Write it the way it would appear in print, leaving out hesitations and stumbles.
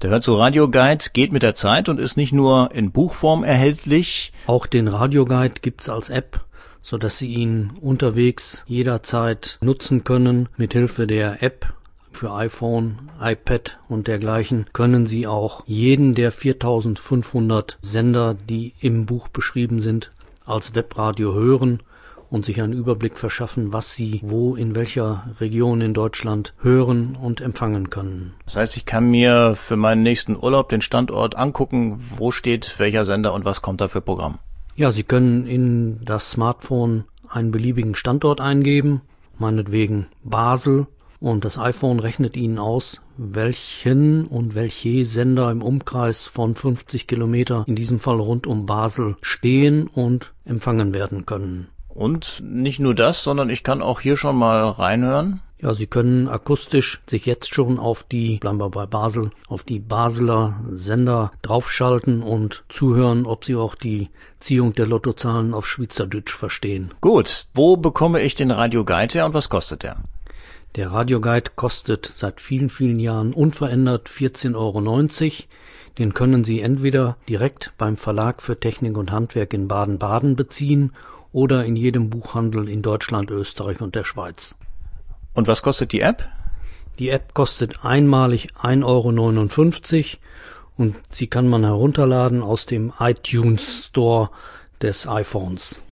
Der hört so Radioguide, geht mit der Zeit und ist nicht nur in Buchform erhältlich. Auch den Radioguide gibt's als App, sodass Sie ihn unterwegs jederzeit nutzen können. Mithilfe der App für iPhone, iPad und dergleichen können Sie auch jeden der 4500 Sender, die im Buch beschrieben sind, als Webradio hören und sich einen Überblick verschaffen, was Sie wo in welcher Region in Deutschland hören und empfangen können. Das heißt, ich kann mir für meinen nächsten Urlaub den Standort angucken, wo steht welcher Sender und was kommt da für Programm. Ja, Sie können in das Smartphone einen beliebigen Standort eingeben, meinetwegen Basel, und das iPhone rechnet Ihnen aus, welchen und welche Sender im Umkreis von 50 Kilometer, in diesem Fall rund um Basel, stehen und empfangen werden können. Und nicht nur das, sondern ich kann auch hier schon mal reinhören. Ja, Sie können akustisch sich jetzt schon auf die, bleiben wir bei Basel, auf die Basler Sender draufschalten und zuhören, ob Sie auch die Ziehung der Lottozahlen auf Schweizerdeutsch verstehen. Gut, wo bekomme ich den Radioguide her und was kostet der? Der Radioguide kostet seit vielen, vielen Jahren unverändert 14,90 €. Den können Sie entweder direkt beim Verlag für Technik und Handwerk in Baden-Baden beziehen oder in jedem Buchhandel in Deutschland, Österreich und der Schweiz. Und was kostet die App? Die App kostet einmalig 1,59 € und sie kann man herunterladen aus dem iTunes Store des iPhones.